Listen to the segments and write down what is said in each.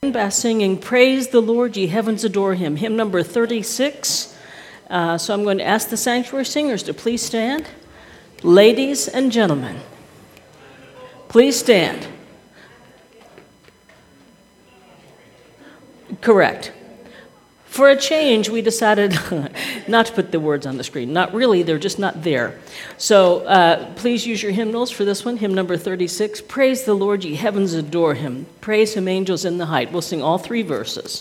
By singing Praise the Lord, Ye Heavens Adore Him, hymn number 36. So I'm going to ask the sanctuary singers to please stand. Ladies and gentlemen, please stand. Correct. For a change, we decided not to put the words on the screen. Not really, they're just not there. So please use your hymnals for this one, hymn number 36. Praise the Lord, ye heavens adore him. Praise him, angels in the height. We'll sing all three verses.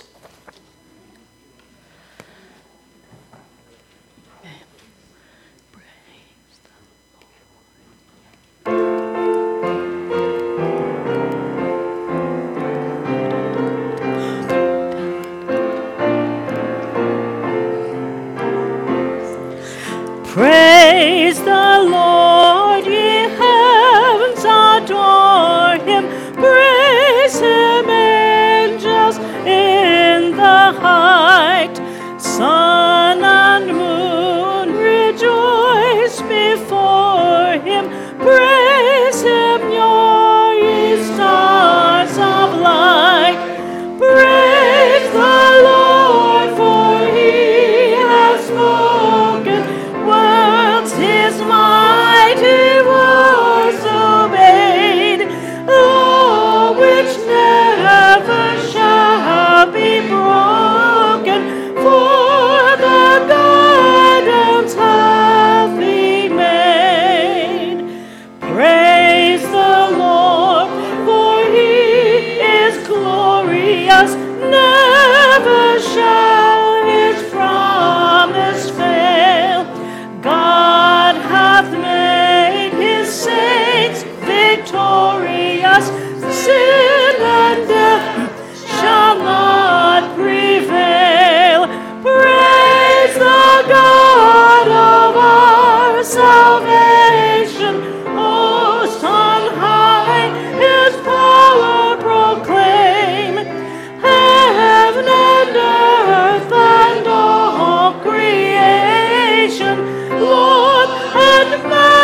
Praise the Lord, ye heavens adore him. Praise him, angels in the height. Sun and moon rejoice before him. Praise him, ye stars of light. Praise the Lord, for he has spoken. His mighty words obeyed, law which never shall be broken, for the guidance hath he made. Praise the Lord, for he is glorious, never shall his promise fail. God hath made his saints victorious. Sin and death shall not prevail. Praise the God of our salvation. Hosts on high his power proclaim. Heaven and earth and all creation, Lord, and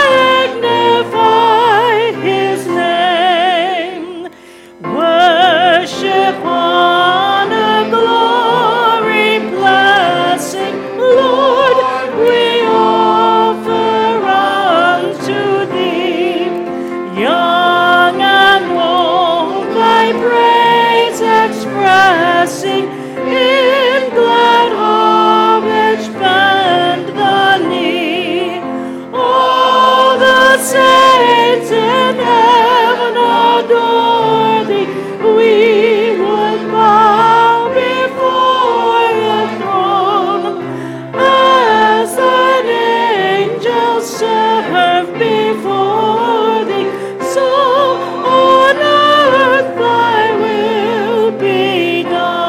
magnify his name. Worship, honor, glory, blessing, Lord, we offer unto thee. Young and old, thy praise expressing, in glad homage bend the knee. All the saints in heaven adore thee. We would bow before the throne, as thine angels serve before thee. So on earth thy will be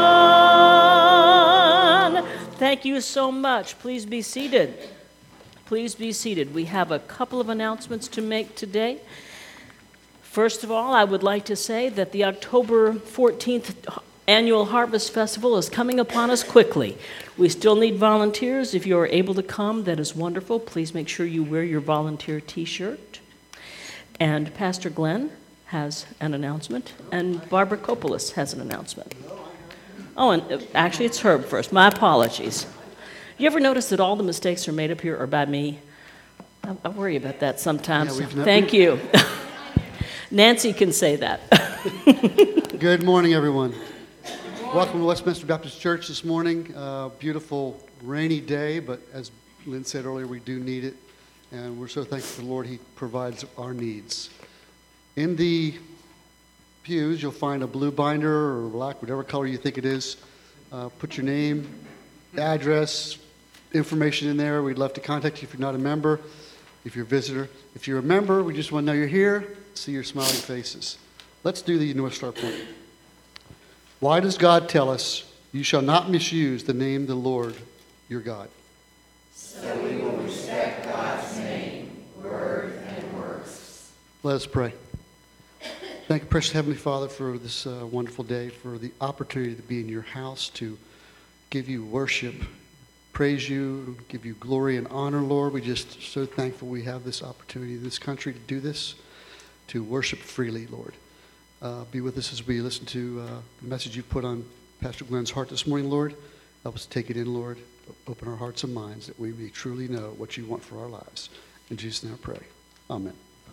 done. Thank you so much. Please be seated. Please be seated. We have a couple of announcements to make today. First of all, I would like to say that the October 14th annual Harvest Festival is coming upon us quickly. We still need volunteers. If you are able to come, that is wonderful. Please make sure you wear your volunteer t-shirt. And Pastor Glenn has an announcement, and Barbara Kopolis has an announcement. Oh, and actually it's Herb first. My apologies. You ever notice that all the mistakes are made up here are by me? I worry about that sometimes. Yeah, Thank you. Nancy can say that. Good morning, everyone. Welcome to Westminster Baptist Church this morning. Beautiful rainy day, but as Lynn said earlier, we do need it. And we're so thankful to the Lord, he provides our needs. In the pews, you'll find a blue binder or black, whatever color you think it is. Put your name, address, information in there. We'd love to contact you if you're not a member, if you're a visitor. If you're a member, we just want to know you're here, see your smiling faces. Let's do the North Star point. Why does God tell us, you shall not misuse the name of the Lord your God? So we will respect God's name, word, and works. Let us pray. Thank you, precious Heavenly Father, for this wonderful day, for the opportunity to be in your house, to give you worship, praise you, give you glory and honor, Lord. We're just so thankful we have this opportunity in this country to do this, to worship freely, Lord. be with us as we listen to the message you put on Pastor Glenn's heart this morning, Lord. Help us take it in, Lord. Open our hearts and minds that we may truly know what you want for our lives. In Jesus' name I pray. Amen.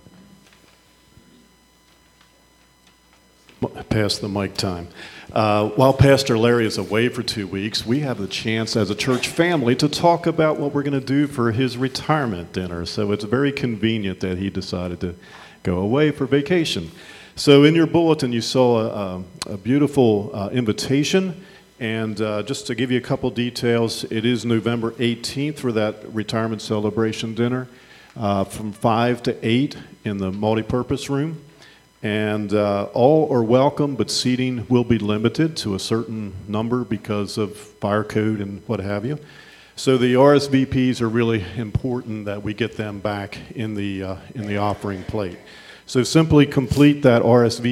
Pass the mic time. While Pastor Larry is away for 2 weeks, we have the chance as a church family to talk about what we're going to do for his retirement dinner. So it's very convenient that he decided to go away for vacation. So in your bulletin, you saw a beautiful invitation. And just to give you a couple details, it is November 18th for that retirement celebration dinner from 5 to 8 in the multipurpose room. And all are welcome, but seating will be limited to a certain number because of fire code and what have you. So the RSVPs are really important that we get them back in the offering plate. So simply complete that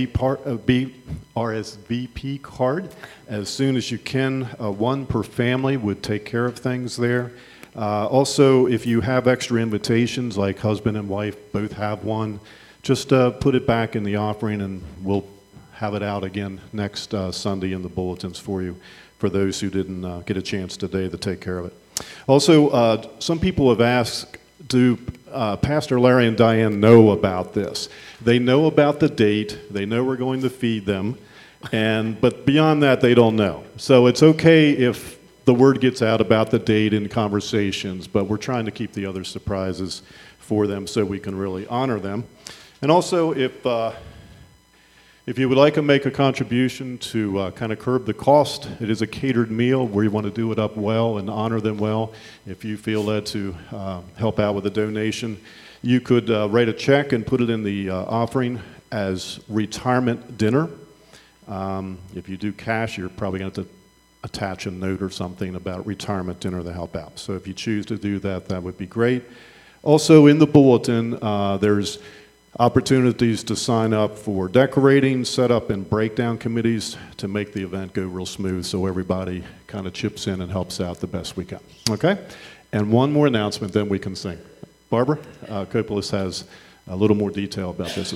RSVP card as soon as you can. One per family would take care of things there. Also, if you have extra invitations, like husband and wife both have one, just put it back in the offering, and we'll have it out again next Sunday in the bulletins for you, for those who didn't get a chance today to take care of it. Also, some people have asked, do Pastor Larry and Diane know about this? They know about the date. They know we're going to feed them, but beyond that, they don't know. So it's okay if the word gets out about the date in conversations, but we're trying to keep the other surprises for them so we can really honor them. And also, if you would like to make a contribution to kind of curb the cost, it is a catered meal where you want to do it up well and honor them well. If you feel led to help out with a donation, you could write a check and put it in the offering as retirement dinner. If you do cash, you're probably going to have to attach a note or something about retirement dinner to help out. So if you choose to do that, that would be great. Also, in the bulletin, there's opportunities to sign up for decorating, setup, and breakdown committees to make the event go real smooth so everybody kind of chips in and helps out the best we can. Okay? And one more announcement, then we can sing. Barbara Kopolis has a little more detail about this.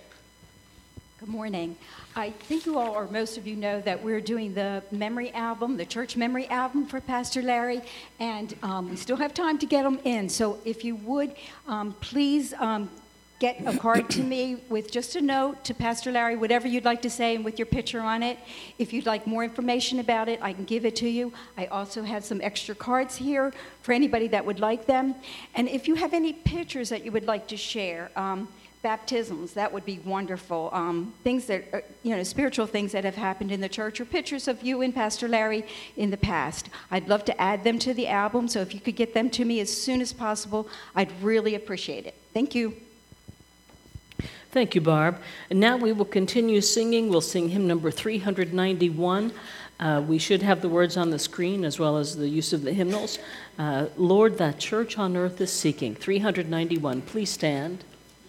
Good morning. I think you all, or most of you, know that we're doing the memory album, the church memory album for Pastor Larry, and we still have time to get them in. So if you would, please get a card to me with just a note to Pastor Larry, whatever you'd like to say, and with your picture on it. If you'd like more information about it, I can give it to you. I also have some extra cards here for anybody that would like them. And if you have any pictures that you would like to share, baptisms, that would be wonderful. Things that, spiritual things that have happened in the church, or pictures of you and Pastor Larry in the past. I'd love to add them to the album, so if you could get them to me as soon as possible, I'd really appreciate it. Thank you. Thank you, Barb. And now we will continue singing. We'll sing hymn number 391. We should have the words on the screen as well as the use of the hymnals. Lord, that church on earth is seeking. 391. Please stand.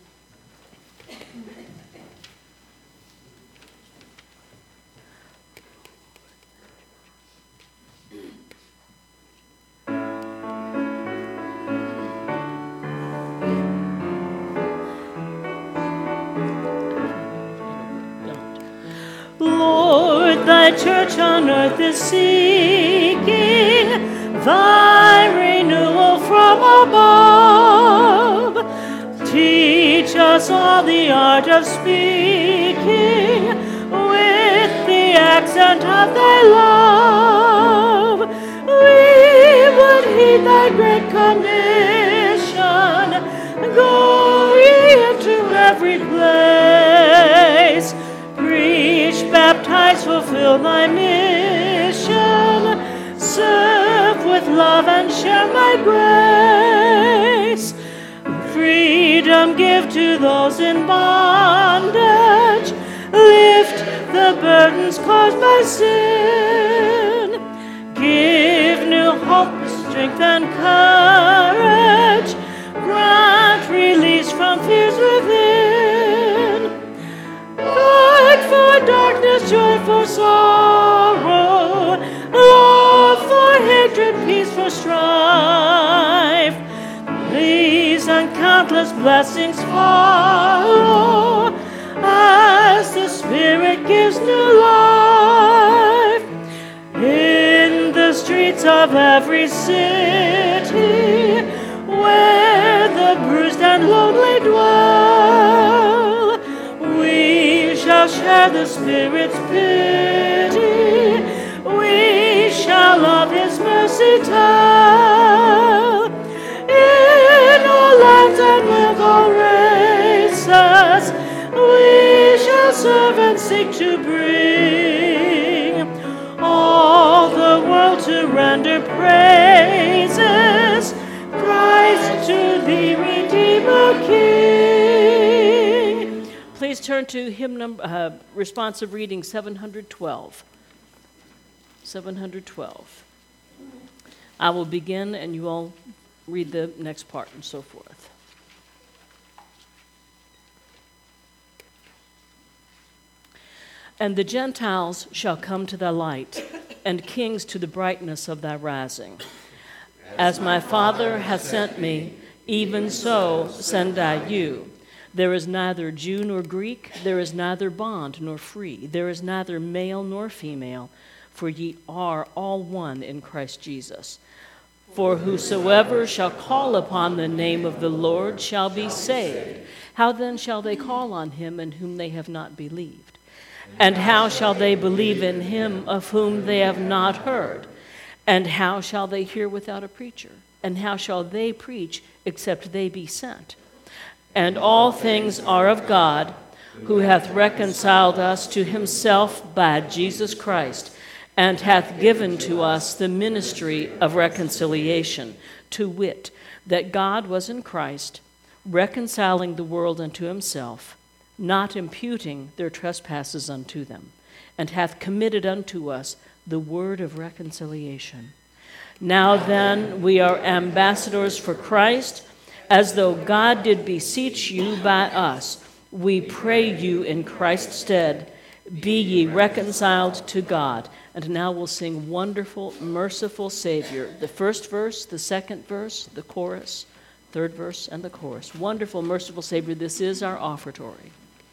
Lord, thy church on earth is seeking thy renewal from above. Teach us all the art of speaking with the accent of thy love. We would heed thy great commission, go ye into every place. Preach, baptize, fulfill thy mission. Serve with love and share my grace. Freedom give to those in bondage. Lift the burdens caused by sin. Give new hope, strength, and courage. Grant release from fears within. Light for darkness, joy for sorrow, love for hatred, peace for strife. These and countless blessings follow as the Spirit new life. In the streets of every city, where the bruised and lonely dwell, we shall share the Spirit's pity. We shall love His mercy tell. In all lands and with all races, we shall serve and seek to bring all the world to render praises. Christ to the Redeemer King. Please turn to hymn number, responsive reading 712. 712. I will begin and you all read the next part and so forth. And the Gentiles shall come to thy light, and kings to the brightness of thy rising. As my Father hath sent me, even so send I you. There is neither Jew nor Greek, there is neither bond nor free, there is neither male nor female, for ye are all one in Christ Jesus. For whosoever shall call upon the name of the Lord shall be saved. How then shall they call on him in whom they have not believed? And how shall they believe in him of whom they have not heard? And how shall they hear without a preacher? And how shall they preach except they be sent? And all things are of God, who hath reconciled us to himself by Jesus Christ, and hath given to us the ministry of reconciliation, to wit, that God was in Christ, reconciling the world unto himself, not imputing their trespasses unto them, and hath committed unto us the word of reconciliation. Now then, we are ambassadors for Christ, as though God did beseech you by us. We pray you in Christ's stead, be ye reconciled to God. And now we'll sing Wonderful, Merciful Savior. The first verse, the second verse, the chorus, third verse, and the chorus. Wonderful, Merciful Savior, this is our offertory.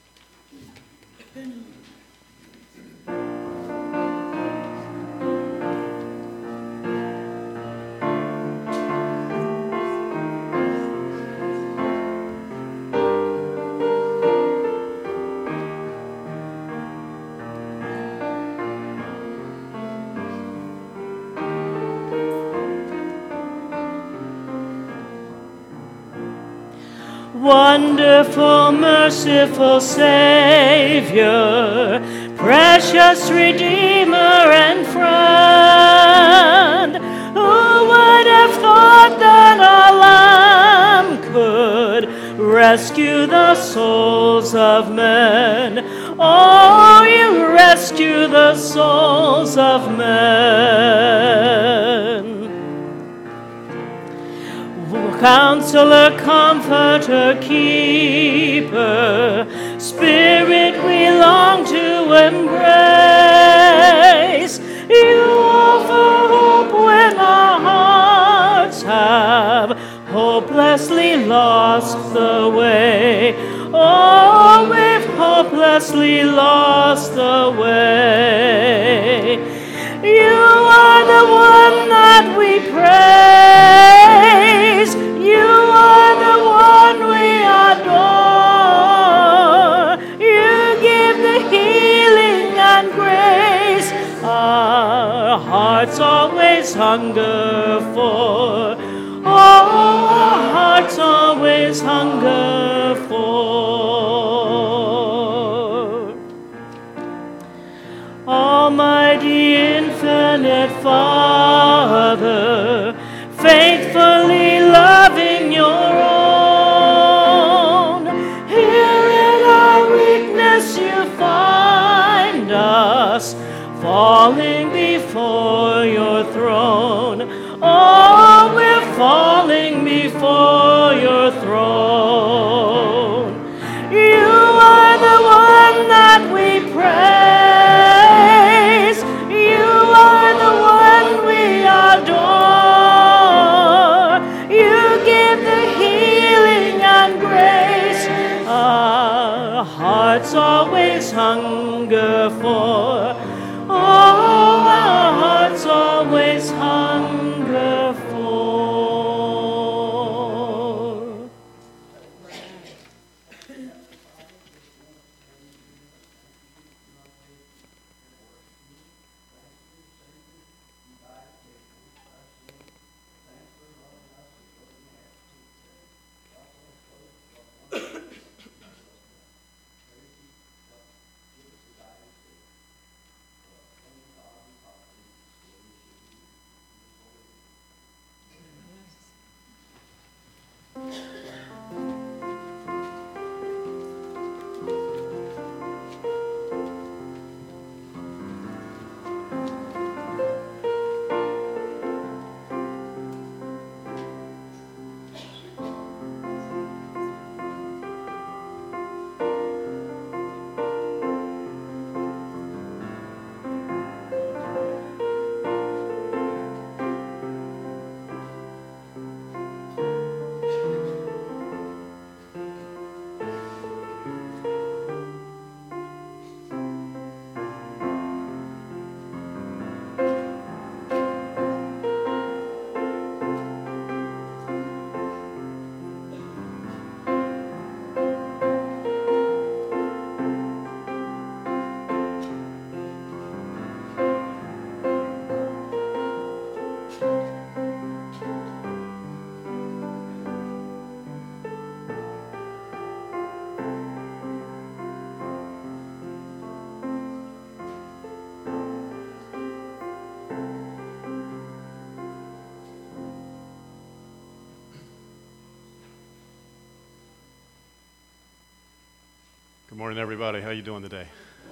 Wonderful, merciful Savior, precious Redeemer and friend, who would have thought that a lamb could rescue the souls of men? Oh, you rescue the souls of men. Counselor, Comforter, Keeper, Spirit we long to embrace. You offer hope when our hearts have hopelessly lost the way. Oh, we've hopelessly lost the way. You are the one that we praise. You are the one we adore. You give the healing and grace our hearts always hunger for. Oh, our hearts always hunger for. Almighty infinite Father, faithfully loving your own, here in our weakness you find us, falling before your throne. Oh, we're falling before your throne. You are the one that we praise. You are the one we adore. You give the healing and grace our hearts always hunger for. All our hearts always hunger for. Good morning, everybody. How you doing today?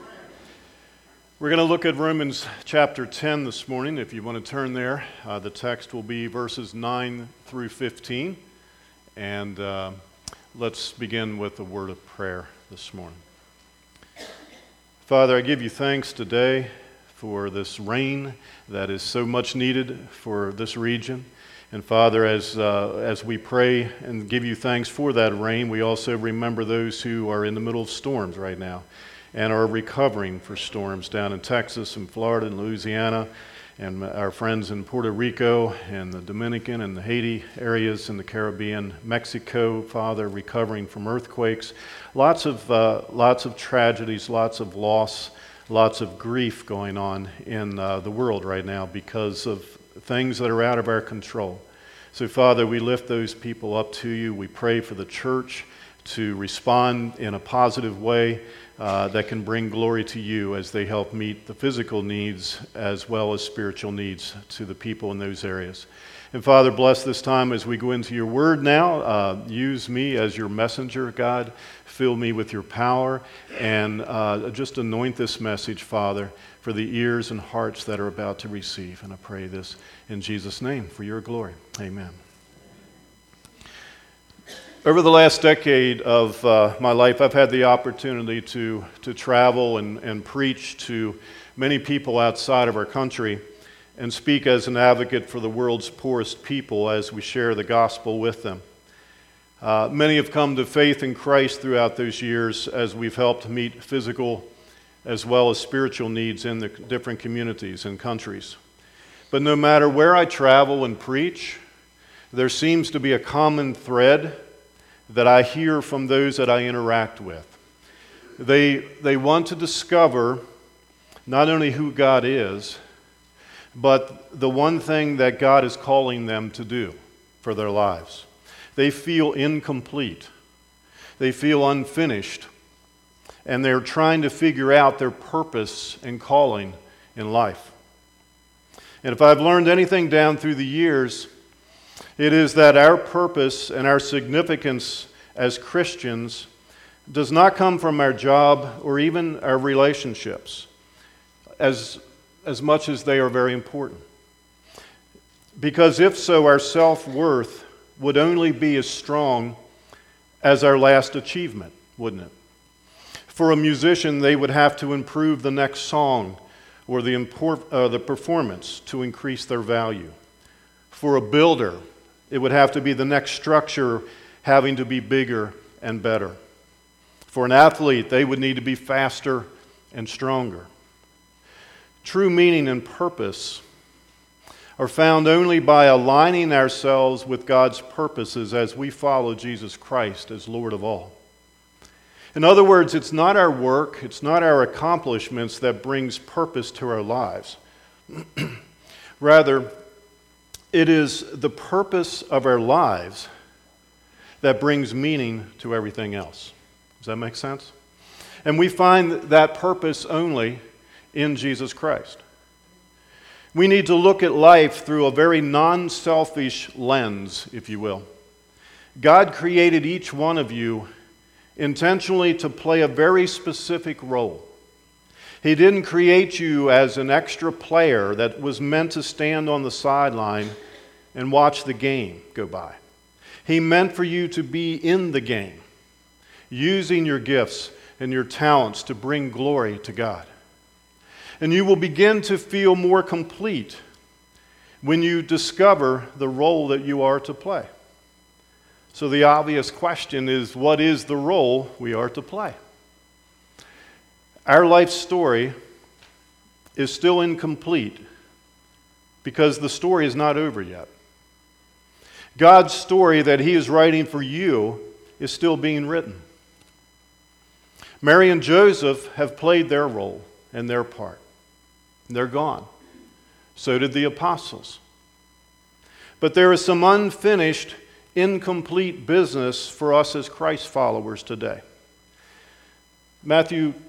We're going to look at Romans chapter 10 this morning. If you want to turn there, the text will be verses 9 through 15. And let's begin with a word of prayer this morning. Father, I give you thanks today for this rain that is so much needed for this region. And Father, as we pray and give you thanks for that rain, we also remember those who are in the middle of storms right now and are recovering for storms down in Texas and Florida and Louisiana, and our friends in Puerto Rico and the Dominican and the Haiti areas in the Caribbean, Mexico, Father, recovering from earthquakes. Lots of tragedies, lots of loss, lots of grief going on in the world right now because of things that are out of our control. So, Father, we lift those people up to you. We pray for the church to respond in a positive way that can bring glory to you as they help meet the physical needs as well as spiritual needs to the people in those areas. And Father, bless this time as we go into your word now. Use me as your messenger, God. Fill me with your power and just anoint this message, Father, for the ears and hearts that are about to receive. And I pray this in Jesus' name for your glory. Amen. Over the last decade of my life, I've had the opportunity to travel and preach to many people outside of our country and speak as an advocate for the world's poorest people as we share the gospel with them. Many have come to faith in Christ throughout those years as we've helped meet physical as well as spiritual needs in the different communities and countries. But no matter where I travel and preach, there seems to be a common thread that I hear from those that I interact with. They want to discover not only who God is, but the one thing that God is calling them to do for their lives. They feel incomplete. They feel unfinished. And they're trying to figure out their purpose and calling in life. And if I've learned anything down through the years, it is that our purpose and our significance as Christians does not come from our job or even our relationships, as much as they are very important. Because if so, our self-worth would only be as strong as our last achievement, wouldn't it? For a musician, they would have to improve the next song or the performance to increase their value. For a builder, it would have to be the next structure having to be bigger and better. For an athlete, they would need to be faster and stronger. true meaning and purpose are found only by aligning ourselves with God's purposes as we follow Jesus Christ as Lord of all. In other words, it's not our work, it's not our accomplishments that brings purpose to our lives. Rather, it is the purpose of our lives that brings meaning to everything else. Does that make sense? And we find that purpose only in Jesus Christ. We need to look at life through a very non-selfish lens, if you will. God created each one of you intentionally to play a very specific role. He didn't create you as an extra player that was meant to stand on the sideline and watch the game go by. He meant for you to be in the game, using your gifts and your talents to bring glory to God. And you will begin to feel more complete when you discover the role that you are to play. So the obvious question is, what is the role we are to play? Our life story is still incomplete because the story is not over yet. God's story that He is writing for you is still being written. Mary and Joseph have played their role and their part. They're gone. So did the apostles. But there is some unfinished, incomplete business for us as Christ followers today. Matthew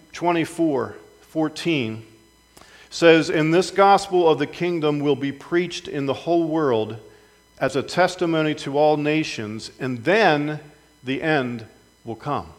24:14 says, "And this gospel of the kingdom will be preached in the whole world as a testimony to all nations, and then the end will come."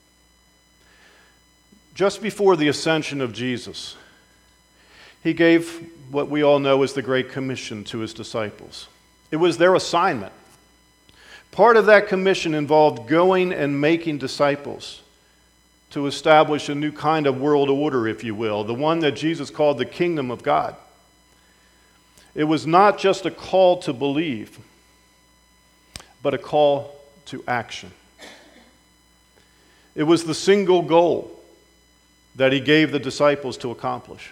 Just before the ascension of Jesus, He gave what we all know as the Great Commission to His disciples. It was their assignment. Part of that commission involved going and making disciples to establish a new kind of world order, if you will, the one that Jesus called the kingdom of God. It was not just a call to believe, but a call to action. It was the single goal that He gave the disciples to accomplish.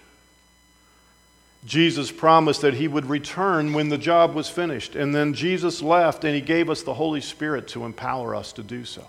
Jesus promised that He would return when the job was finished, and then Jesus left and He gave us the Holy Spirit to empower us to do so.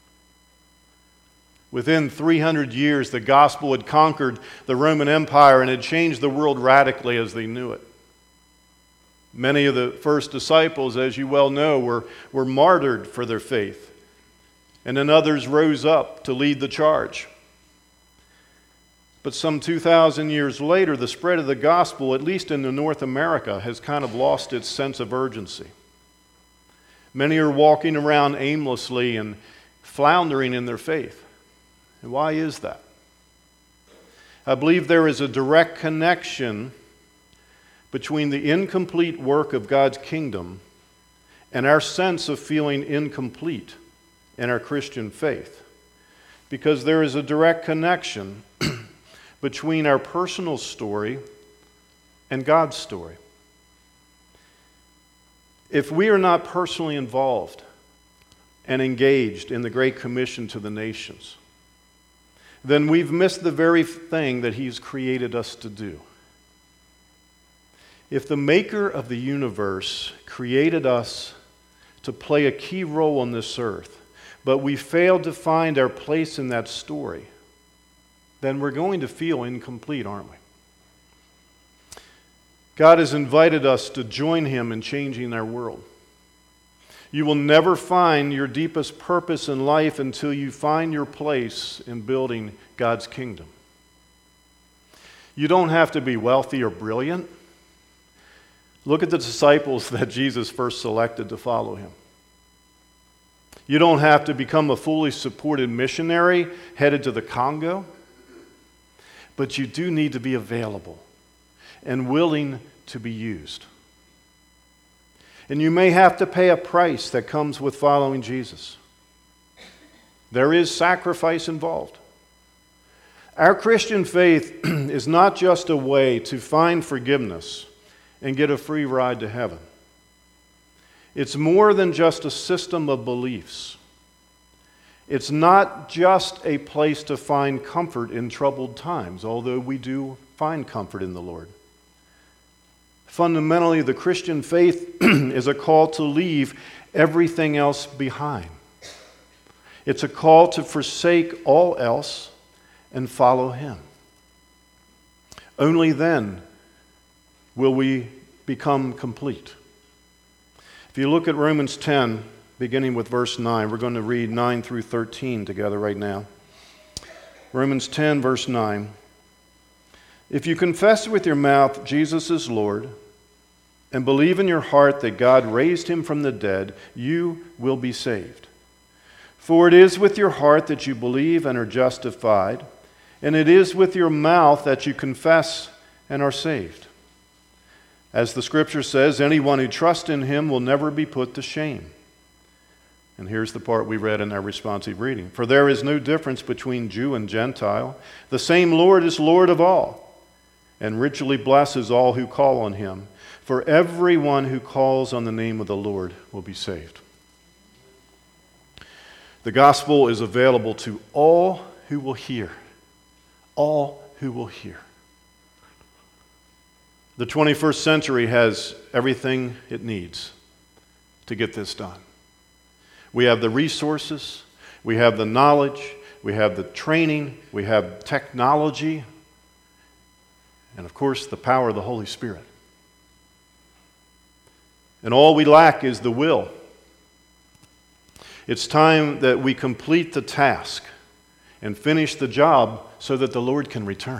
Within 300 years, the gospel had conquered the Roman Empire and had changed the world radically as they knew it. Many of the first disciples, as you well know, were martyred for their faith, and then others rose up to lead the charge. But some 2,000 years later, the spread of the gospel, at least in North America, has kind of lost its sense of urgency. Many are walking around aimlessly and floundering in their faith. And why is that? I believe there is a direct connection between the incomplete work of God's kingdom and our sense of feeling incomplete in our Christian faith. Because there is a direct connection between our personal story and God's story. If we are not personally involved and engaged in the Great Commission to the nations, then we've missed the very thing that He's created us to do. If the Maker of the universe created us to play a key role on this earth, but we failed to find our place in that story, then we're going to feel incomplete, aren't we? God has invited us to join Him in changing our world. You will never find your deepest purpose in life until you find your place in building God's kingdom. You don't have to be wealthy or brilliant. Look at the disciples that Jesus first selected to follow Him. You don't have to become a fully supported missionary headed to the Congo. But you do need to be available and willing to be used. And you may have to pay a price that comes with following Jesus. There is sacrifice involved. Our Christian faith is not just a way to find forgiveness and get a free ride to heaven. It's more than just a system of beliefs. It's not just a place to find comfort in troubled times, although we do find comfort in the Lord. Fundamentally, the Christian faith is a call to leave everything else behind. It's a call to forsake all else and follow Him. Only then will we become complete. If you look at Romans 10, beginning with verse 9, we're going to read 9 through 13 together right now. Romans 10, verse 9. If you confess with your mouth Jesus is Lord, and believe in your heart that God raised him from the dead, you will be saved. For it is with your heart that you believe and are justified, and it is with your mouth that you confess and are saved. As the Scripture says, anyone who trusts in him will never be put to shame. And here's the part we read in our responsive reading. For there is no difference between Jew and Gentile. The same Lord is Lord of all, and richly blesses all who call on him. For everyone who calls on the name of the Lord will be saved. The gospel is available to all who will hear. All who will hear. The 21st century has everything it needs to get this done. We have the resources, we have the knowledge, we have the training, we have technology, and of course the power of the Holy Spirit. And all we lack is the will. It's time that we complete the task and finish the job so that the Lord can return.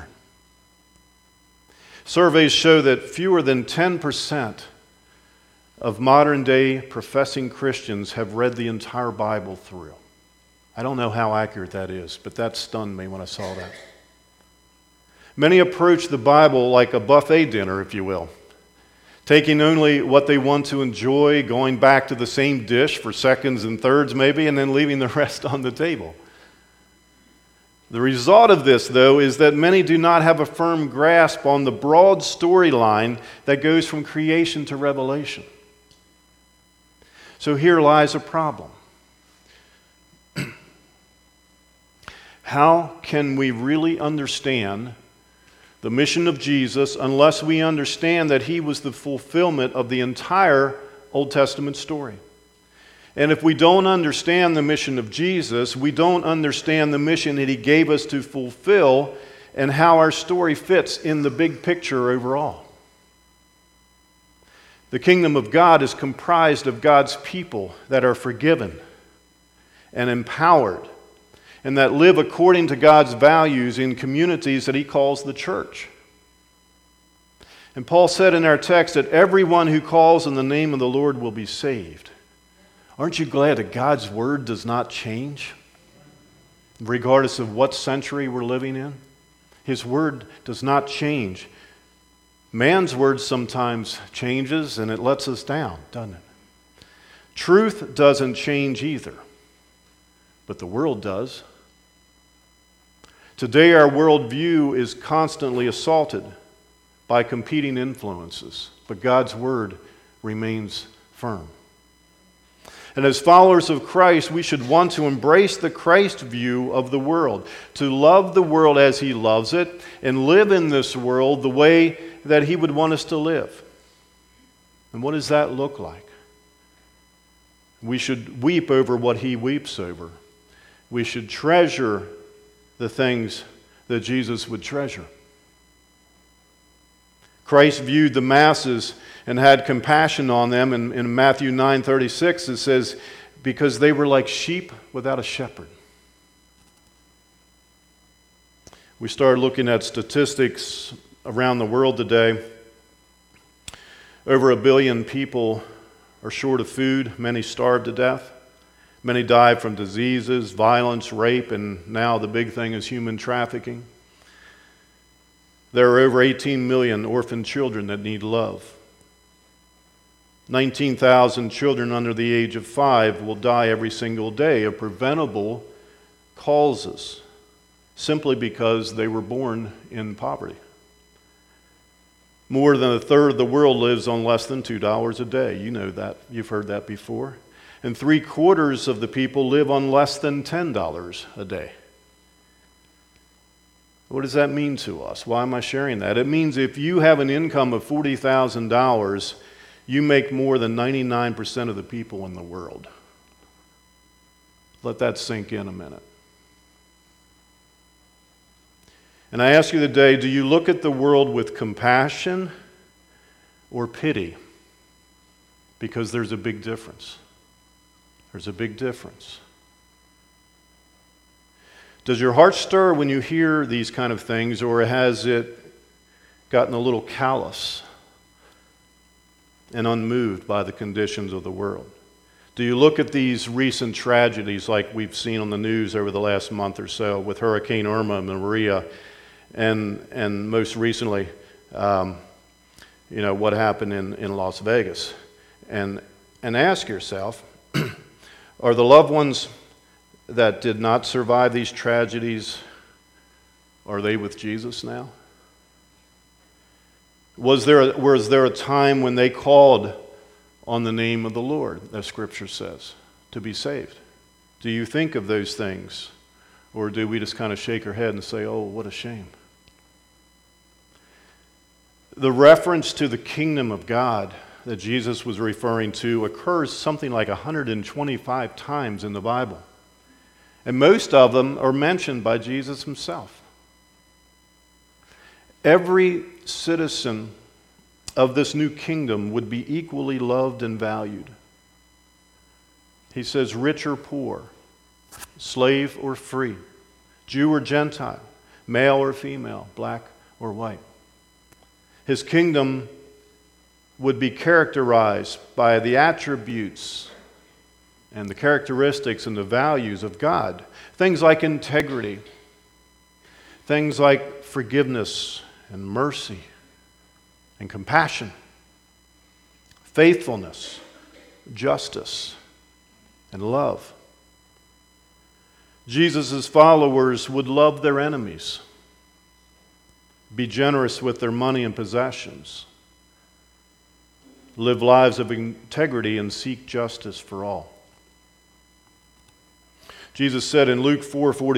Surveys show that fewer than 10% of modern-day professing Christians have read the entire Bible through. I don't know how accurate that is, but that stunned me when I saw that. Many approach the Bible like a buffet dinner, if you will, taking only what they want to enjoy, going back to the same dish for seconds and thirds maybe, and then leaving the rest on the table. The result of this, though, is that many do not have a firm grasp on the broad storyline that goes from creation to Revelation. So here lies a problem. How can we really understand the mission of Jesus unless we understand that he was the fulfillment of the entire Old Testament story? And if we don't understand the mission of Jesus, we don't understand the mission that he gave us to fulfill and how our story fits in the big picture overall. The kingdom of God is comprised of God's people that are forgiven and empowered and that live according to God's values in communities that he calls the church. And Paul said in our text that everyone who calls on the name of the Lord will be saved. Aren't you glad that God's word does not change, regardless of what century we're living in? His word does not change. Man's word sometimes changes and it lets us down, doesn't it? Truth doesn't change either, but the world does. Today our worldview is constantly assaulted by competing influences, but God's word remains firm. And as followers of Christ, we should want to embrace the Christ view of the world, to love the world as he loves it, and live in this world the way that he would want us to live. And what does that look like? We should weep over what he weeps over. We should treasure the things that Jesus would treasure. Christ viewed the masses and had compassion on them. In Matthew 9:36 it says, because they were like sheep without a shepherd. We started looking at statistics around the world today. Over 1 billion people are short of food. Many starve to death. Many die from diseases, violence, rape, and now the big thing is human trafficking. There are over 18 million orphan children that need love. 19,000 children under the age of 5 will die every single day of preventable causes, simply because they were born in poverty. More than a third of the world lives on less than $2 a day. You know that. You've heard that before. And 3/4 of the people live on less than $10 a day. What does that mean to us? Why am I sharing that? It means if you have an income of $40,000, you make more than 99% of the people in the world. Let that sink in a minute. And I ask you today, do you look at the world with compassion or pity? Because there's a big difference. There's a big difference. Does your heart stir when you hear these kind of things, or has it gotten a little callous and unmoved by the conditions of the world? Do you look at these recent tragedies like we've seen on the news over the last month or so with Hurricane Irma and Maria, and most recently, what happened in Las Vegas, and ask yourself, are the loved ones that did not survive these tragedies, are they with Jesus now? Was there a time when they called on the name of the Lord, as Scripture says, to be saved? Do you think of those things? Or do we just kind of shake our head and say, oh, what a shame? The reference to the kingdom of God that Jesus was referring to occurs something like 125 times in the Bible. And most of them are mentioned by Jesus himself. Every citizen of this new kingdom would be equally loved and valued. He says, rich or poor, slave or free, Jew or Gentile, male or female, black or white. His kingdom would be characterized by the attributes and the characteristics and the values of God. Things like integrity, things like forgiveness and mercy and compassion, faithfulness, justice, and love. Jesus' followers would love their enemies, be generous with their money and possessions, live lives of integrity, and seek justice for all. Jesus said in Luke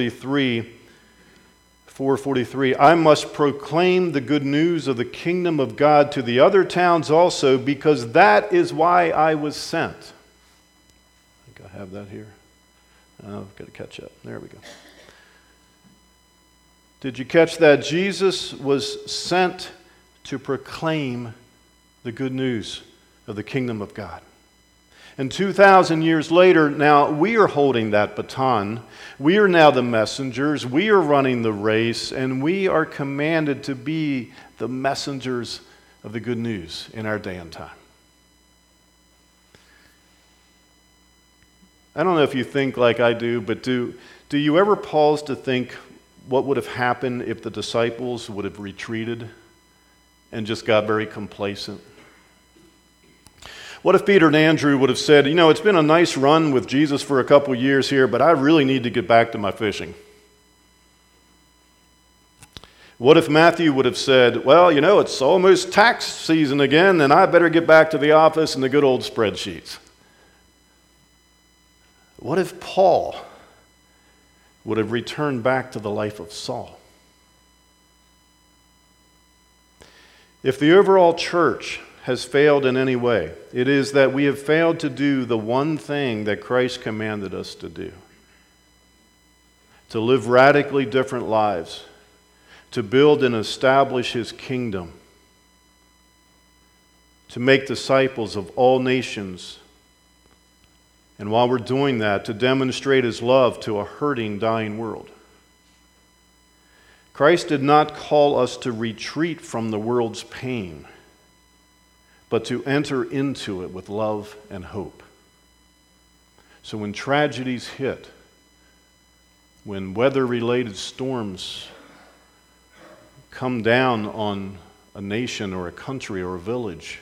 4:43, I must proclaim the good news of the kingdom of God to the other towns also, because that is why I was sent. I think I have that here. Oh, I've got to catch up. There we go. Did you catch that? Jesus was sent to proclaim the good news of the kingdom of God. And 2,000 years later, now we are holding that baton. We are now the messengers. We are running the race, and we are commanded to be the messengers of the good news in our day and time. I don't know if you think like I do, but do you ever pause to think what would have happened if the disciples would have retreated and just got very complacent? What if Peter and Andrew would have said, it's been a nice run with Jesus for a couple years here, but I really need to get back to my fishing? What if Matthew would have said, well, it's almost tax season again, and I better get back to the office and the good old spreadsheets? What if Paul would have returned back to the life of Saul? If the overall church has failed in any way, it is that we have failed to do the one thing that Christ commanded us to do: to live radically different lives, to build and establish His kingdom, to make disciples of all nations, and while we're doing that, to demonstrate His love to a hurting, dying world. Christ did not call us to retreat from the world's pain, but to enter into it with love and hope. So when tragedies hit, when weather-related storms come down on a nation or a country or a village,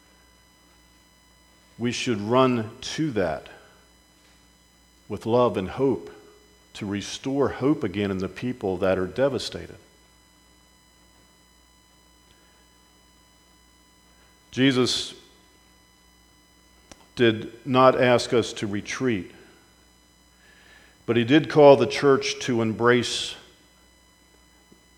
we should run to that with love and hope, to restore hope again in the people that are devastated. Jesus did not ask us to retreat, but He did call the church to embrace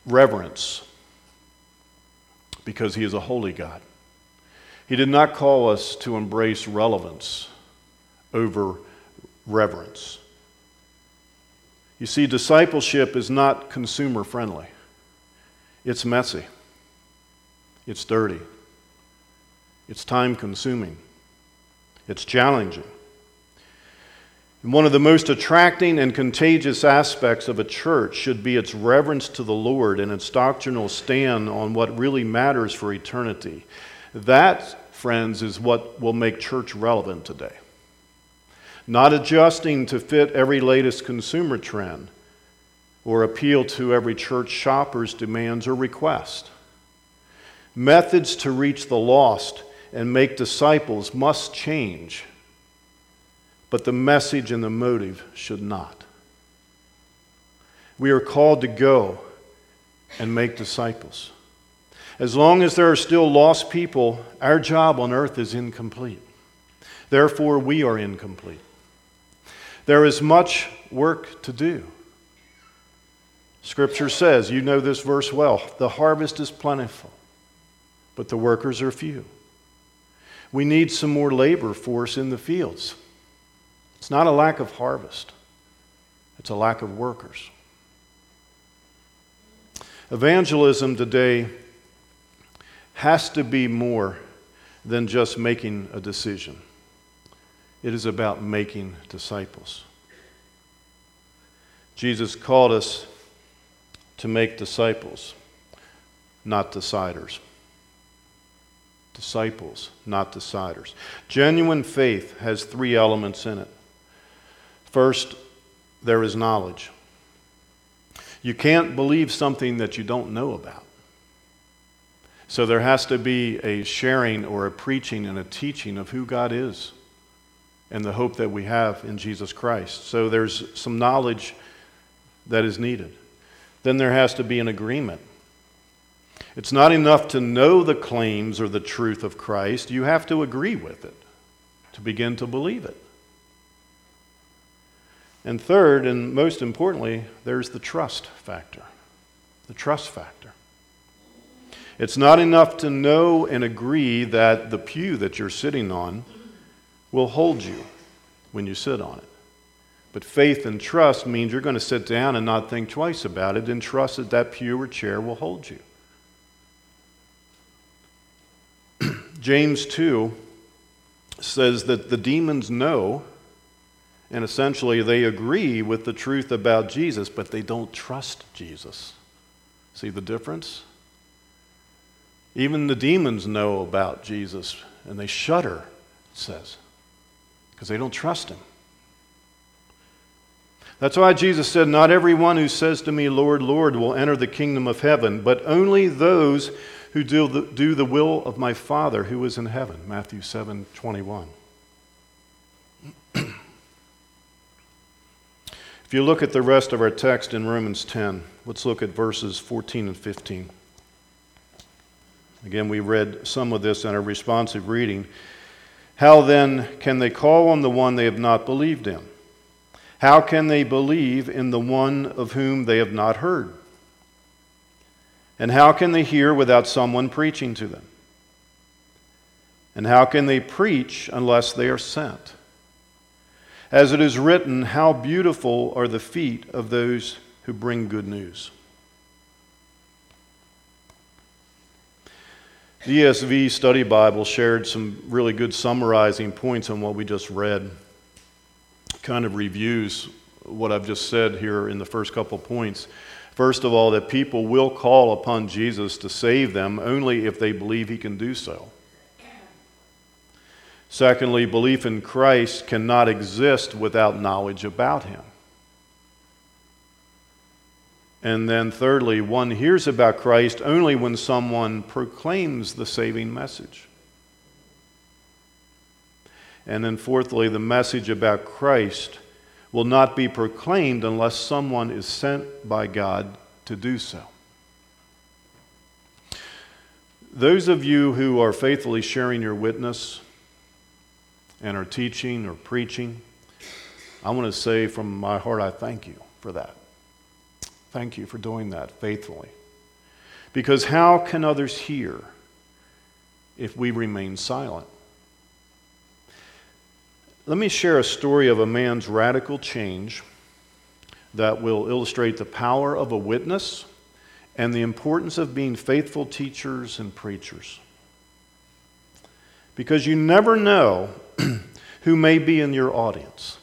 reverence because he is a holy God. He did not call us to embrace relevance over reverence. You see, discipleship is not consumer friendly. It's messy. It's dirty. It's time consuming. It's challenging. And one of the most attracting and contagious aspects of a church should be its reverence to the Lord and its doctrinal stand on what really matters for eternity. That, friends, is what will make church relevant today. Not adjusting to fit every latest consumer trend or appeal to every church shopper's demands or request. Methods to reach the lost and make disciples must change, but the message and the motive should not. We are called to go and make disciples. As long as there are still lost people, our job on earth is incomplete. Therefore, we are incomplete. There is much work to do. Scripture says, you know this verse well, the harvest is plentiful, but the workers are few. We need some more labor force in the fields. It's not a lack of harvest. It's a lack of workers. Evangelism today has to be more than just making a decision. It is about making disciples. Jesus called us to make disciples, not deciders. Disciples, not deciders. Genuine faith has three elements in it. First, there is knowledge. You can't believe something that you don't know about. So there has to be a sharing or a preaching and a teaching of who God is and the hope that we have in Jesus Christ. So there's some knowledge that is needed. Then there has to be an agreement. It's not enough to know the claims or the truth of Christ. You have to agree with it to begin to believe it. And third, and most importantly, there's the trust factor. The trust factor. It's not enough to know and agree that the pew that you're sitting on will hold you when you sit on it. But faith and trust means you're going to sit down and not think twice about it and trust that that pew or chair will hold you. James 2 says that the demons know, and essentially they agree with the truth about Jesus, but they don't trust Jesus. See the difference? Even the demons know about Jesus, and they shudder, it says, because they don't trust him. That's why Jesus said, not everyone who says to me, Lord, Lord, will enter the kingdom of heaven, but only those who do the will of my Father who is in heaven. Matthew 7:21. If you look at the rest of our text in Romans 10, let's look at verses 14 and 15. Again, we read some of this in our responsive reading. How then can they call on the one they have not believed in? How can they believe in the one of whom they have not heard? And how can they hear without someone preaching to them? And how can they preach unless they are sent? As it is written, how beautiful are the feet of those who bring good news. The ESV Study Bible shared some really good summarizing points on what we just read. Kind of reviews what I've just said here in the first couple points. First of all, that people will call upon Jesus to save them only if they believe he can do so. Secondly, belief in Christ cannot exist without knowledge about him. And then thirdly, one hears about Christ only when someone proclaims the saving message. And then fourthly, the message about Christ will not be proclaimed unless someone is sent by God to do so. Those of you who are faithfully sharing your witness and are teaching or preaching, I want to say from my heart, I thank you for that. Thank you for doing that faithfully. Because how can others hear if we remain silent? Let me share a story of a man's radical change that will illustrate the power of a witness and the importance of being faithful teachers and preachers. Because you never know who may be in your audience.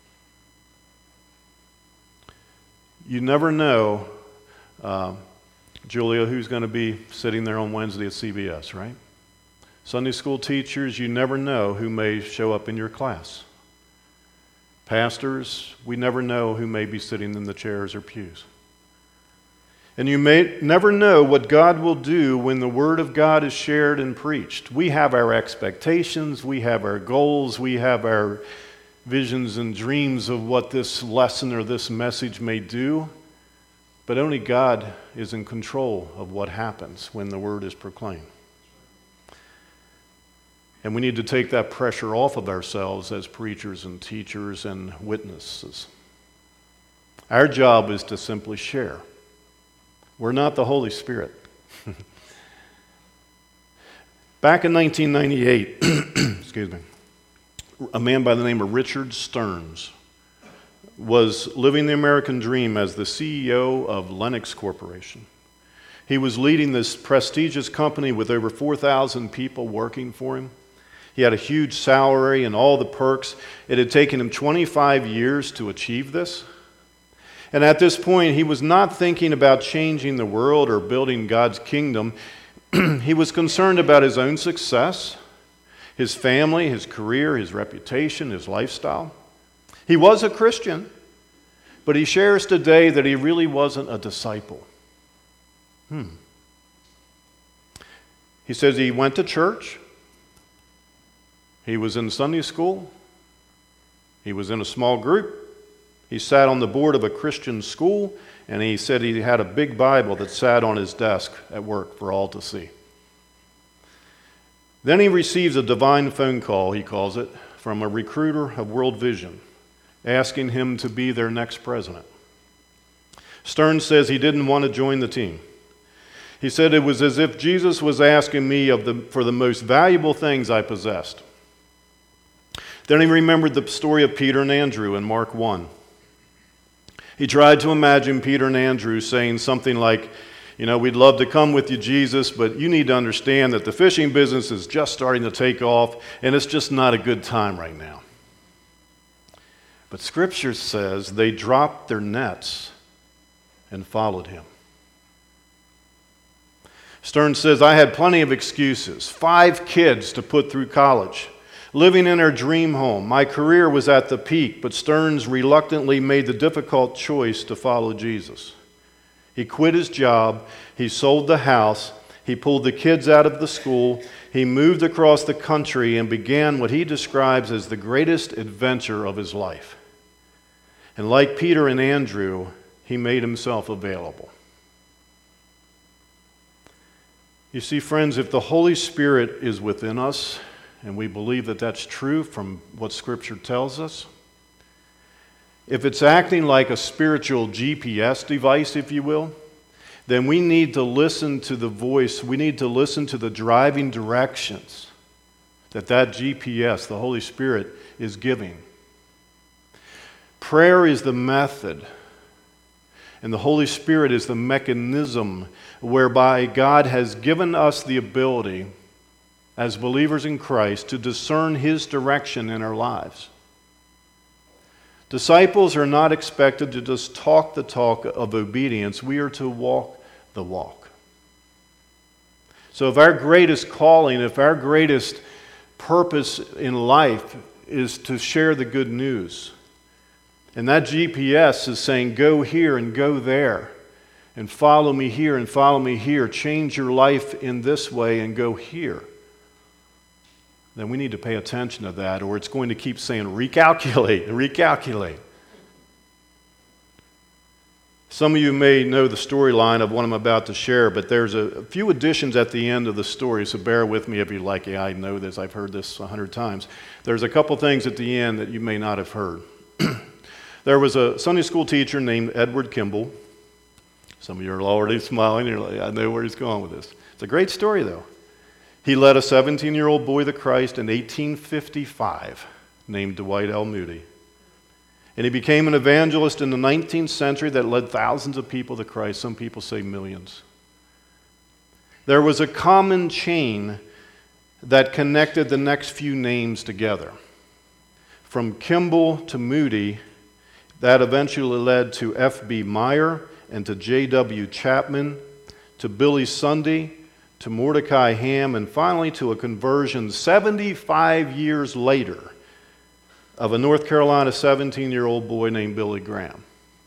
You never know, Julia, who's going to be sitting there on Wednesday at CBS, right? Sunday school teachers, you never know who may show up in your class. Pastors, we never know who may be sitting in the chairs or pews. And you may never know what God will do when the Word of God is shared and preached. We have our expectations, we have our goals, we have our visions and dreams of what this lesson or this message may do, but only God is in control of what happens when the Word is proclaimed. And we need to take that pressure off of ourselves as preachers and teachers and witnesses. Our job is to simply share. We're not the Holy Spirit. Back in 1998, excuse me, a man by the name of Richard Stearns was living the American dream as the CEO of Lennox Corporation. He was leading this prestigious company with over 4,000 people working for him. He had a huge salary and all the perks. It had taken him 25 years to achieve this. And at this point, he was not thinking about changing the world or building God's kingdom. He was concerned about his own success, his family, his career, his reputation, his lifestyle. He was a Christian, but he shares today that he really wasn't a disciple. He says he went to church. He was in Sunday school. He was in a small group. He sat on the board of a Christian school, and he said he had a big Bible that sat on his desk at work for all to see. Then he receives a divine phone call, he calls it, from a recruiter of World Vision, asking him to be their next president. Stearns says he didn't want to join the team. He said it was as if Jesus was asking me for the most valuable things I possessed. Then he remembered the story of Peter and Andrew in Mark 1. He tried to imagine Peter and Andrew saying something like, we'd love to come with you, Jesus, but you need to understand that the fishing business is just starting to take off, and it's just not a good time right now. But Scripture says they dropped their nets and followed him. Stearns says, I had plenty of excuses, 5 kids to put through college, living in our dream home. My career was at the peak, but Stearns reluctantly made the difficult choice to follow Jesus. He quit his job, he sold the house, he pulled the kids out of the school, he moved across the country and began what he describes as the greatest adventure of his life. And like Peter and Andrew, he made himself available. You see, friends, if the Holy Spirit is within us, and we believe that that's true from what Scripture tells us, if it's acting like a spiritual GPS device, if you will, then we need to listen to the voice, we need to listen to the driving directions that GPS, the Holy Spirit, is giving. Prayer is the method, and the Holy Spirit is the mechanism whereby God has given us the ability as believers in Christ to discern His direction in our lives. Disciples are not expected to just talk the talk of obedience. We are to walk the walk. So if our greatest calling, if our greatest purpose in life is to share the good news, and that GPS is saying, go here and go there, and follow me here and follow me here, change your life in this way and go here, then we need to pay attention to that, or it's going to keep saying, recalculate. Some of you may know the storyline of what I'm about to share, but there's a few additions at the end of the story, so bear with me if you like. Yeah, I know this. I've heard this 100 times. There's a couple things at the end that you may not have heard. There was a Sunday school teacher named Edward Kimball. Some of you are already smiling. You're like, I know where he's going with this. It's a great story, though. He led a 17-year-old boy to Christ in 1855 named Dwight L. Moody. And he became an evangelist in the 19th century that led thousands of people to Christ. Some people say millions. There was a common chain that connected the next few names together. From Kimball to Moody, that eventually led to F.B. Meyer and to J.W. Chapman, to Billy Sunday, to Mordecai Ham, and finally to a conversion 75 years later of a North Carolina 17-year-old boy named Billy Graham.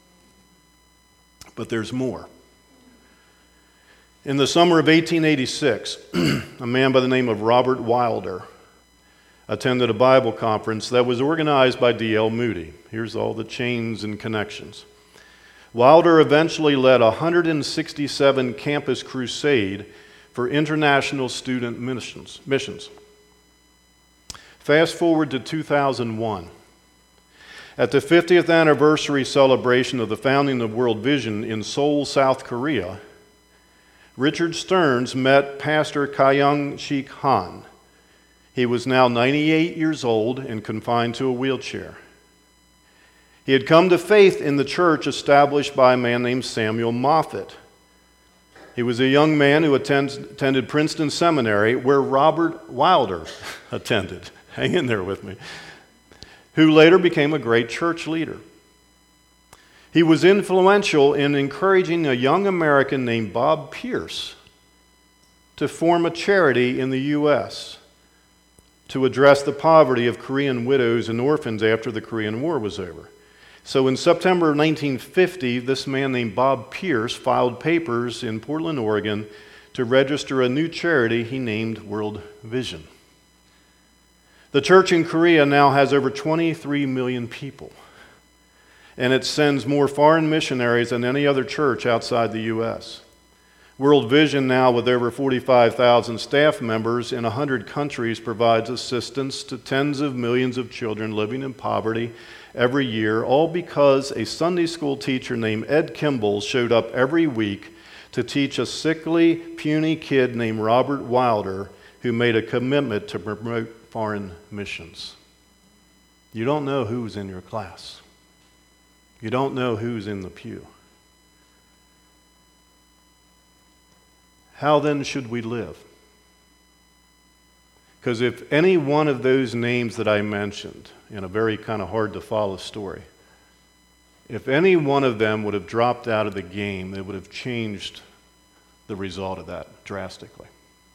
But there's more. In the summer of 1886, a man by the name of Robert Wilder attended a Bible conference that was organized by D.L. Moody. Here's all the chains and connections. Wilder eventually led a 167 campus crusade for international student missions. Fast forward to 2001. At the 50th anniversary celebration of the founding of World Vision in Seoul, South Korea, Richard Stearns met Pastor Kyung-Sik Han. He was now 98 years old and confined to a wheelchair. He had come to faith in the church established by a man named Samuel Moffett. He was a young man who attended Princeton Seminary, where Robert Wilder attended. Hang in there with me. Who later became a great church leader. He was influential in encouraging a young American named Bob Pierce to form a charity in the U.S. to address the poverty of Korean widows and orphans after the Korean War was over. So in September of 1950, this man named Bob Pierce filed papers in Portland, Oregon, to register a new charity he named World Vision. The church in Korea now has over 23 million people, and it sends more foreign missionaries than any other church outside the U.S. World Vision now, with over 45,000 staff members in 100 countries, provides assistance to tens of millions of children living in poverty every year, all because a Sunday school teacher named Ed Kimball showed up every week to teach a sickly, puny kid named Robert Wilder, who made a commitment to promote foreign missions. You don't know who's in your class. You don't know who's in the pew. How then should we live? Because if any one of those names that I mentioned, in a very kind of hard to follow story, if any one of them would have dropped out of the game, it would have changed the result of that drastically.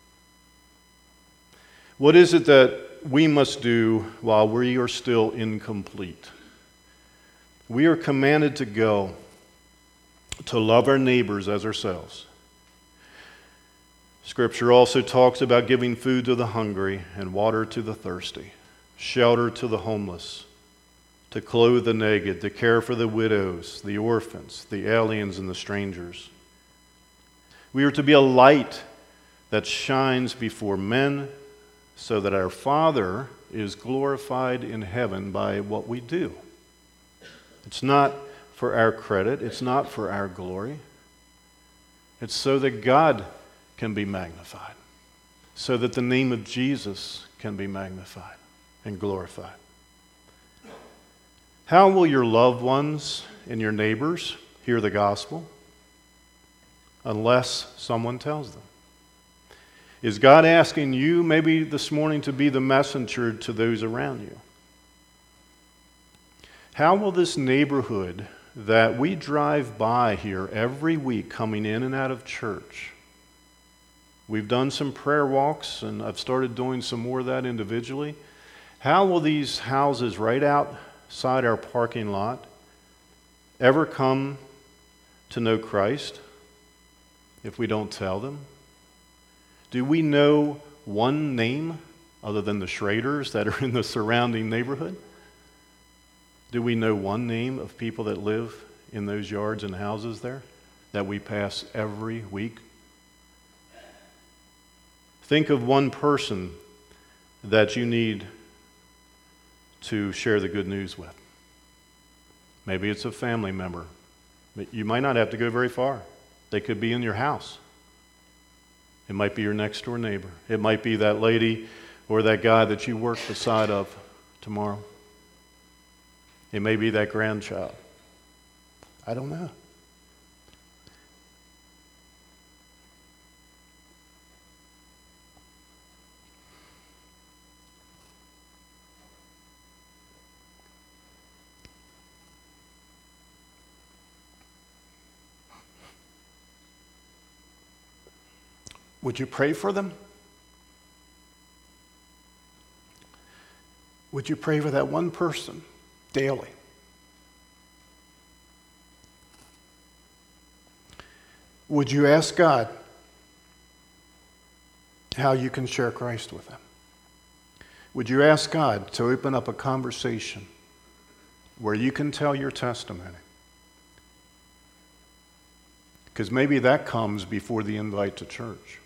What is it that we must do while we are still incomplete? We are commanded to go to love our neighbors as ourselves. Scripture also talks about giving food to the hungry and water to the thirsty, shelter to the homeless, to clothe the naked, to care for the widows, the orphans, the aliens, and the strangers. We are to be a light that shines before men so that our Father is glorified in heaven by what we do. It's not for our credit. It's not for our glory. It's so that God can be magnified, so that the name of Jesus can be magnified and glorified. How will your loved ones and your neighbors hear the gospel unless someone tells them? Is God asking you maybe this morning to be the messenger to those around you? How will this neighborhood that we drive by here every week coming in and out of church? We've done some prayer walks, and I've started doing some more of that individually. How will these houses right outside our parking lot ever come to know Christ if we don't tell them? Do we know one name other than the Schraders that are in the surrounding neighborhood? Do we know one name of people that live in those yards and houses there that we pass every week? Think of one person that you need to share the good news with. Maybe it's a family member. But you might not have to go very far. They could be in your house. It might be your next door neighbor. It might be that lady or that guy that you work beside of tomorrow. It may be that grandchild. I don't know. Would you pray for them? Would you pray for that one person daily? Would you ask God how you can share Christ with them? Would you ask God to open up a conversation where you can tell your testimony? Because maybe that comes before the invite to church.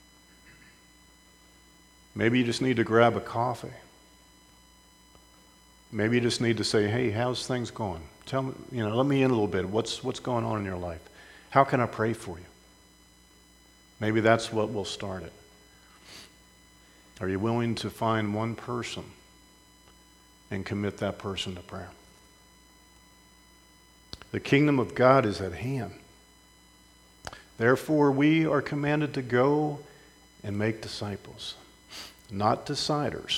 Maybe you just need to grab a coffee. Maybe you just need to say, hey, how's things going? Tell me, let me in a little bit. What's going on in your life? How can I pray for you? Maybe that's what will start it. Are you willing to find one person and commit that person to prayer? The kingdom of God is at hand. Therefore, we are commanded to go and make disciples. Not deciders,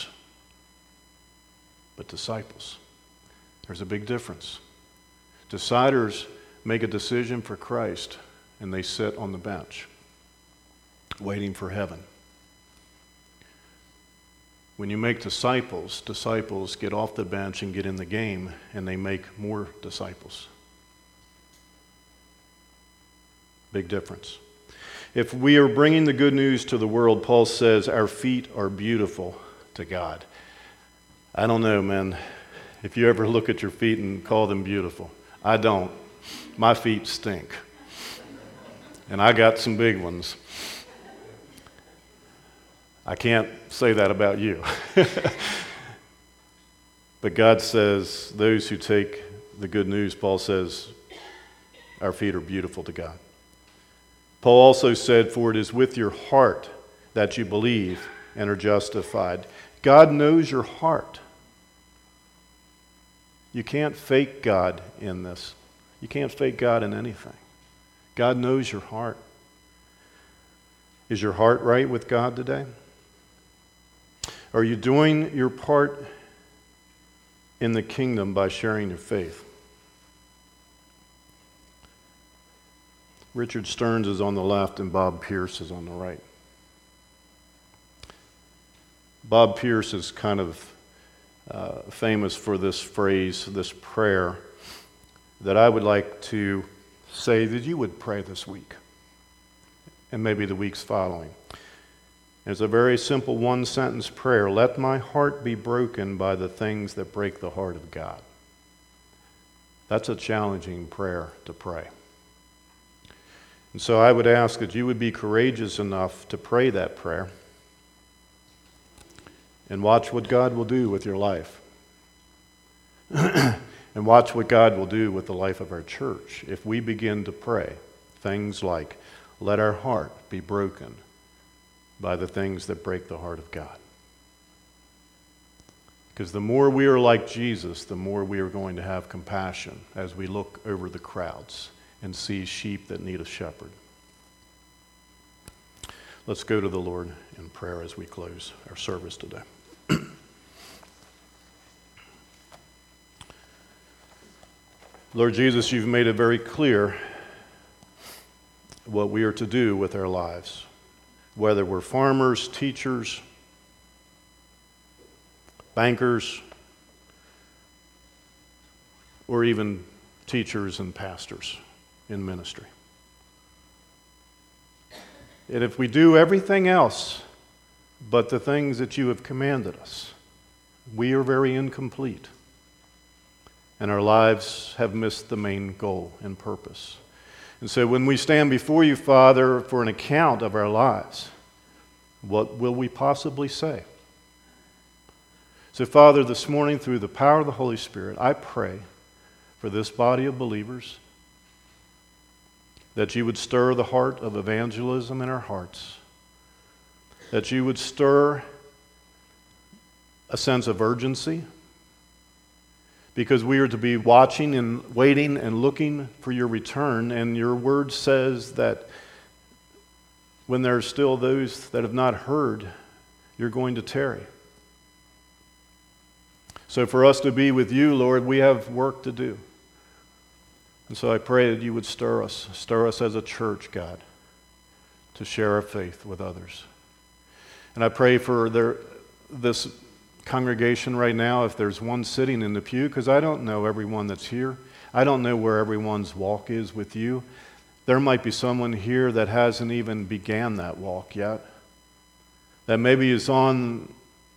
but disciples. There's a big difference. Deciders make a decision for Christ, and they sit on the bench, waiting for heaven. When you make disciples, disciples get off the bench and get in the game, and they make more disciples. Big difference. If we are bringing the good news to the world, Paul says our feet are beautiful to God. I don't know, man, if you ever look at your feet and call them beautiful. I don't. My feet stink. And I got some big ones. I can't say that about you. But God says, those who take the good news, Paul says, our feet are beautiful to God. Paul also said, for it is with your heart that you believe and are justified. God knows your heart. You can't fake God in this. You can't fake God in anything. God knows your heart. Is your heart right with God today? Are you doing your part in the kingdom by sharing your faith? Richard Stearns is on the left and Bob Pierce is on the right. Bob Pierce is kind of famous for this phrase, this prayer, that I would like to say that you would pray this week and maybe the weeks following. It's a very simple one-sentence prayer. Let my heart be broken by the things that break the heart of God. That's a challenging prayer to pray. And so I would ask that you would be courageous enough to pray that prayer and watch what God will do with your life. And watch what God will do with the life of our church if we begin to pray things like, let our heart be broken by the things that break the heart of God. Because the more we are like Jesus, the more we are going to have compassion as we look over the crowds and see sheep that need a shepherd. Let's go to the Lord in prayer as we close our service today. Lord Jesus, you've made it very clear what we are to do with our lives, whether we're farmers, teachers, bankers, or even teachers and pastors in ministry. And if we do everything else but the things that you have commanded us, we are very incomplete. And our lives have missed the main goal and purpose. And so when we stand before you, Father, for an account of our lives, what will we possibly say? So, Father, this morning, through the power of the Holy Spirit, I pray for this body of believers. that you would stir the heart of evangelism in our hearts, that you would stir a sense of urgency, because we are to be watching and waiting and looking for your return, and your word says that when there are still those that have not heard, you're going to tarry. So for us to be with you, Lord, we have work to do. And so I pray that you would stir us as a church, God, to share our faith with others. And I pray for this congregation right now, if there's one sitting in the pew, because I don't know everyone that's here. I don't know where everyone's walk is with you. There might be someone here that hasn't even began that walk yet, that maybe is on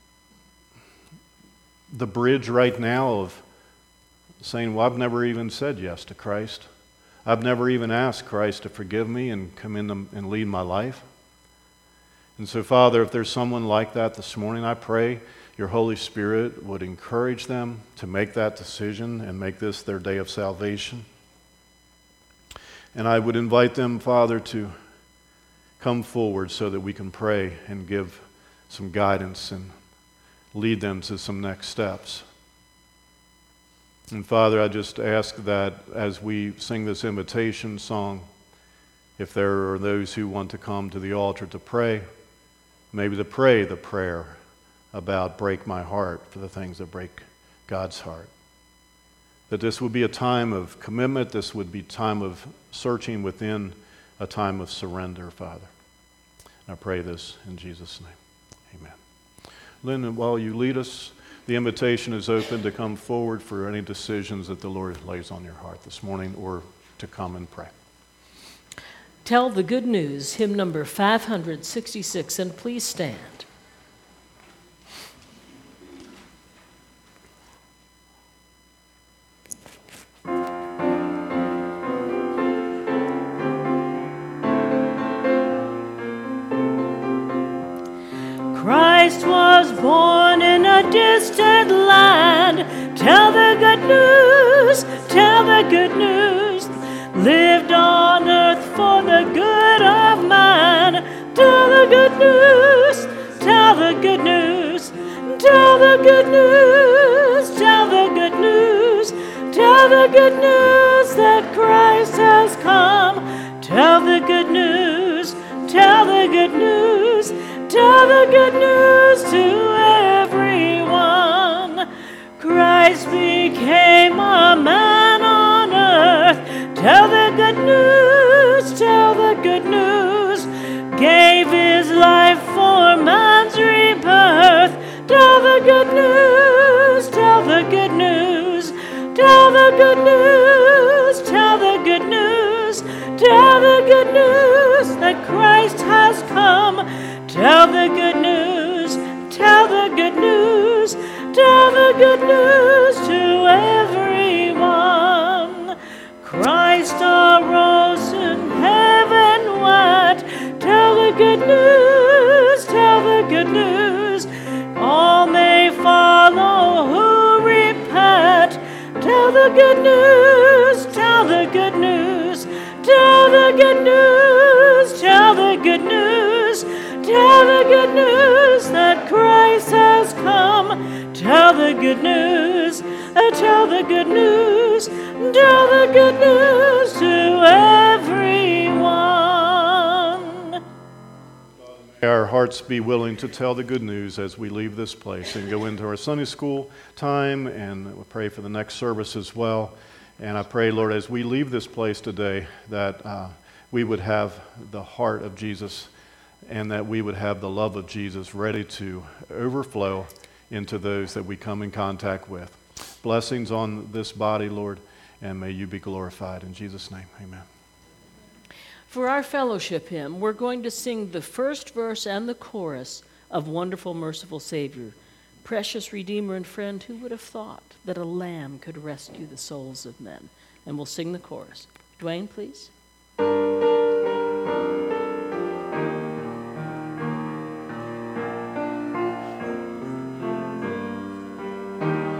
the bridge right now of saying, well, I've never even said yes to Christ. I've never even asked Christ to forgive me and come in and lead my life. And so, Father, if there's someone like that this morning, I pray your Holy Spirit would encourage them to make that decision and make this their day of salvation. And I would invite them, Father, to come forward so that we can pray and give some guidance and lead them to some next steps. And Father, I just ask that as we sing this invitation song, if there are those who want to come to the altar to pray, maybe to pray the prayer about break my heart for the things that break God's heart. That this would be a time of commitment, this would be a time of searching within, a time of surrender, Father. And I pray this in Jesus' name. Amen. Lynn, while you lead us, the invitation is open to come forward for any decisions that the Lord lays on your heart this morning, or to come and pray. Tell the Good News, hymn number 566, and please stand. Christ was born in a distant land. Tell the good news, tell the good news. Lived on earth for the good of man. Tell the good news, tell the good news. Tell the good news, tell the good news. Tell the good news that Christ has come. Tell the good news, tell the good news. Tell the good news to everyone. Christ became a man on earth. Tell the good news, tell the good news. Gave his life for man's rebirth. Tell the good news, tell the good news. Tell the good news, tell the good news. Tell the good news that Christ has come. Tell the good news, tell the good news, tell the good news to everyone. Christ arose in heaven went. Tell the good news, tell the good news. All may follow who repent. Tell the good news, tell the good news. Tell the good news, tell the good news. Tell the good news that Christ has come. Tell the good news, tell the good news, tell the good news to everyone. May our hearts be willing to tell the good news as we leave this place and go into our Sunday school time, and we'll pray for the next service as well. And I pray, Lord, as we leave this place today, that we would have the heart of Jesus, and that we would have the love of Jesus ready to overflow into those that we come in contact with. Blessings on this body, Lord, and may you be glorified. In Jesus' name, amen. For our fellowship hymn, we're going to sing the first verse and the chorus of Wonderful, Merciful Savior. Precious Redeemer and Friend, who would have thought that a lamb could rescue the souls of men? And we'll sing the chorus. Dwayne, please.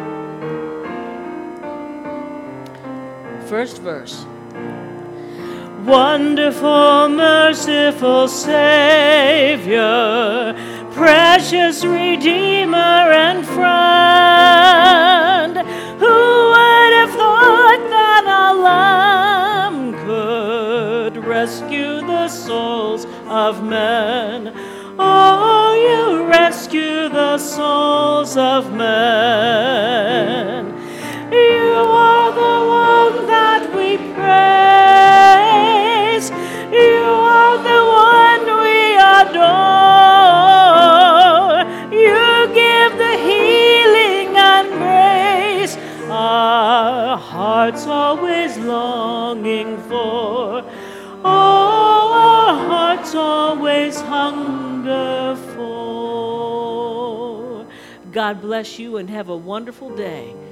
First verse. Wonderful, merciful Savior, precious Redeemer and friend, who would have thought that a lamb could rescue the souls of men? Oh, you rescue the souls of men. You are the one that we praise. You are the one we adore. You give the healing and grace our hearts always longing for. Oh, our hearts always hunger for. God bless you and have a wonderful day.